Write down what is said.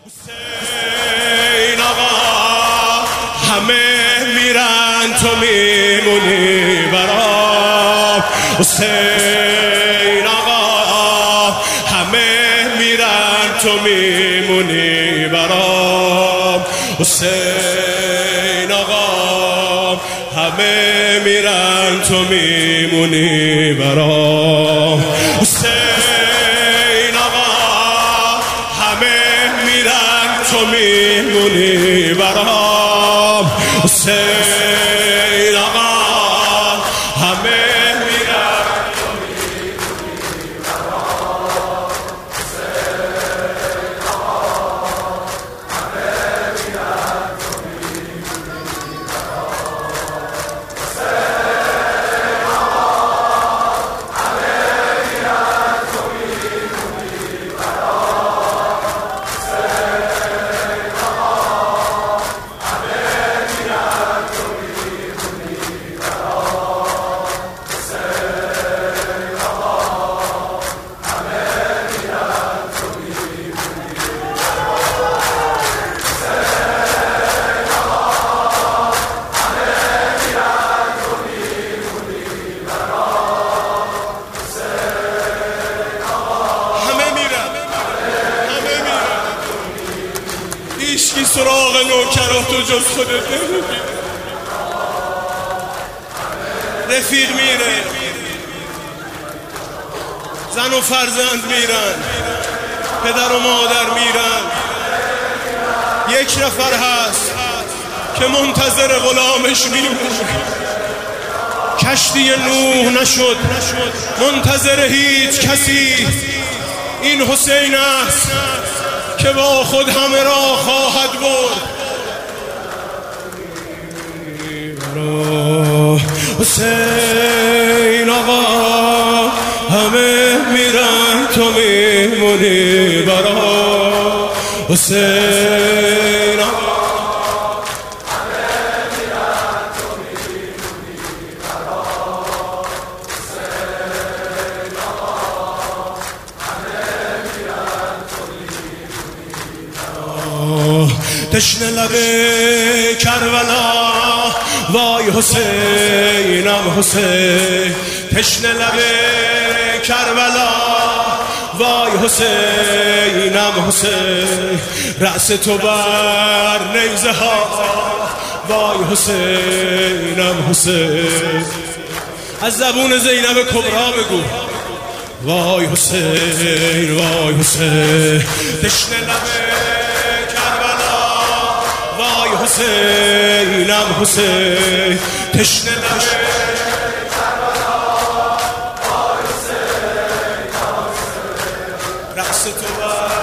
حسین آقا همه میرن تو میمونی برام. حسین آقا همه میرن تو میمونی برام. حسین آقا همه میرن تو میمونی برام. حسین آقا همه میرن تو میمونی برام. حسین آقا همه میرن تو میمونی برام. حسین آقا همه میرن تو میمونی برام. حسین آقا همه میرن تو میمونی برام. حسین آقا همه میرن تو میمونی برام. حسین آقا همه میرن تو میمونی برام. حسین آقا همه میرن تو میمونی برام. حسین آقا همه میرن هیچکی سراغ نوکراتو جز خودت نمیره. رفیق میره، زن و فرزند میرن، پدر و مادر میرن. یک نفر هست که منتظر غلامش میمونه. کشتی نوح نشد منتظر هیچ کسی. این حسین است که با خود همه را خواهد برد. حسین آقا همه میرن تو میمونی برام. حسین آقا همه میرن تو میمونی برام. حسین آقا همه میرن تو میمونی برام. تشنه لب کربلا وای حسینم حسین. تشنه لب کربلا وای حسینم حسین. رأس تو بر نیزه ها وای حسینم حسین. از زبون زینب کبرا بگو وای حسین وای حسین. تشنه لب کربلا وای حسینم حسین. تشنه لب کربلا وای حسینم حسین. رأس تو بر